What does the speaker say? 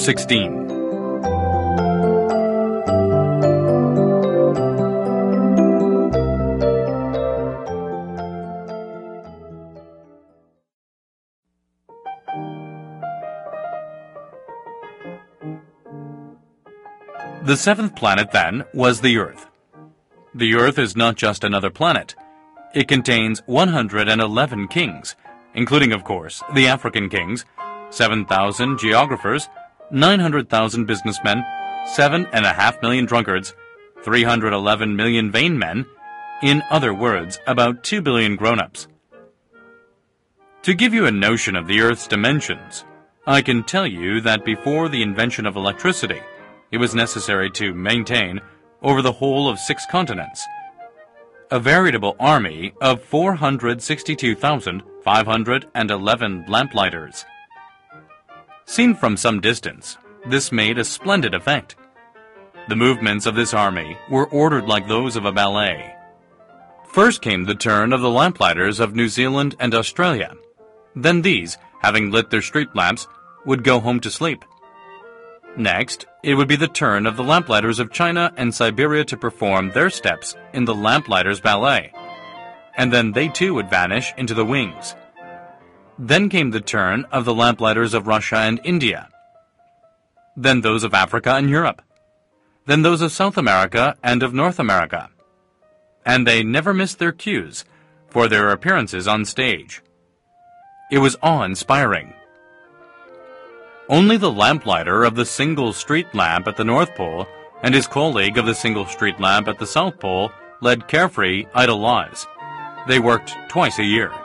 16. The seventh planet, then, was the Earth. The Earth is not just another planet. It contains 111 kings, including, of course, the African kings, 7,000 geographers, 900,000 businessmen, 7.5 million drunkards, 311 million vain men, in other words, about 2 billion grown-ups. To give you a notion of the Earth's dimensions, I can tell you that before the invention of electricity, it was necessary to maintain, over the whole of 6 continents, a veritable army of 462,511 lamplighters. Seen from some distance, this made a splendid effect. The movements of this army were ordered like those of a ballet. First came the turn of the lamplighters of New Zealand and Australia. Then these, having lit their street lamps, would go home to sleep. Next, it would be the turn of the lamplighters of China and Siberia to perform their steps in the lamplighters' ballet, and then they too would vanish into the wings. Then came the turn of the lamplighters of Russia and India, then those of Africa and Europe, then those of South America and of North America. And they never missed their cues for their appearances on stage. It was awe-inspiring. Only the lamplighter of the single street lamp at the North Pole and his colleague of the single street lamp at the South Pole led carefree, idle lives. They worked twice a year.